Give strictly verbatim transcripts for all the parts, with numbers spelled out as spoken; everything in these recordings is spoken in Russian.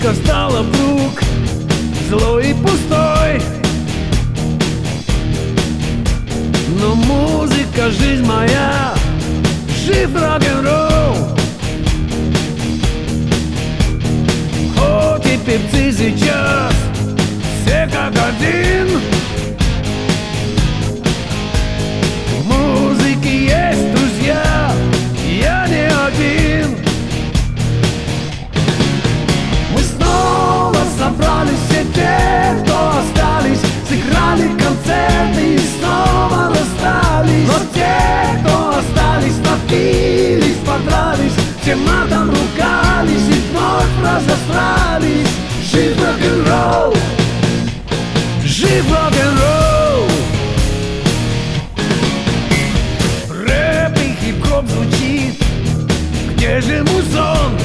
Музыка стала вдруг злой и пустой, но музыка — жизнь моя, жив рок-н-ролл. Хоть и певцы сейчас все как один, в музыке есть друзья, я не один. Мы снова собрались, все те, кто остались, сыграли концерты и снова расстались. Но те, кто остались, напились, подрались, все матом ругались и вновь разосрались. Жив рок-н-ролл, жив рок-н-ролл. Рэп и хип-хоп звучит, где же музон?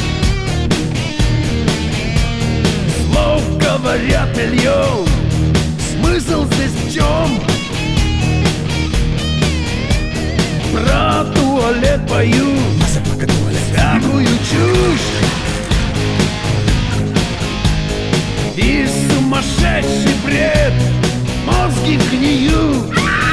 Слов говорят миллион, смысл здесь в чем? Про туалет пою всякую чушь и сумасшедший бред, мозги гниют.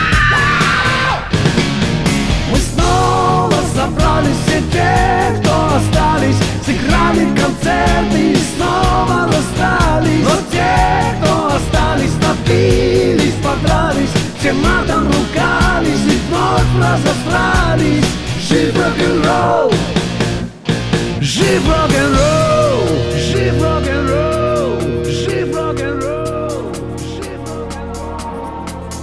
Мы снова собрались, все те, кто остались, сыграли концерты и снова расстались. Но те, кто остались, напились, подрались, все матом ругались и вновь разосрались. Жив рок-н-ролл, жив рок-н-ролл, жив рок-н-ролл, жив рок-н-ролл, жив рок-н-ролл.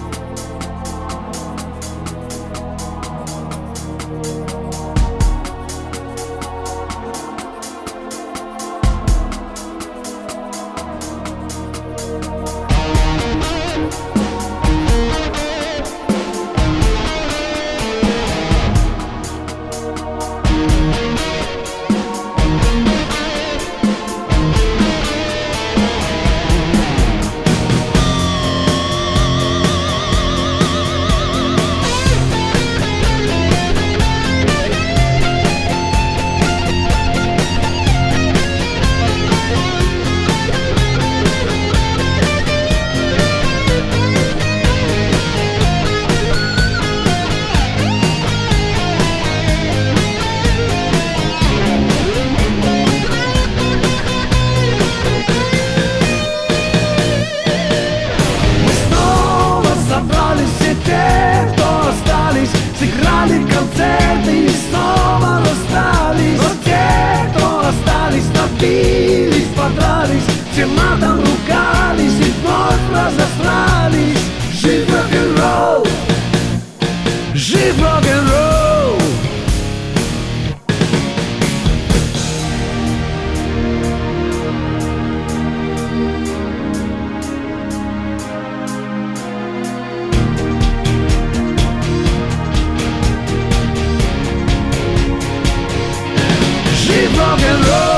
Сыграли концерты и снова расстались. Но те, кто остались, напились, подрались, все матом ругались и вновь разосрались. Жив рок-н-ролл, жив рок-н-ролл. Жив рок-н-ролл.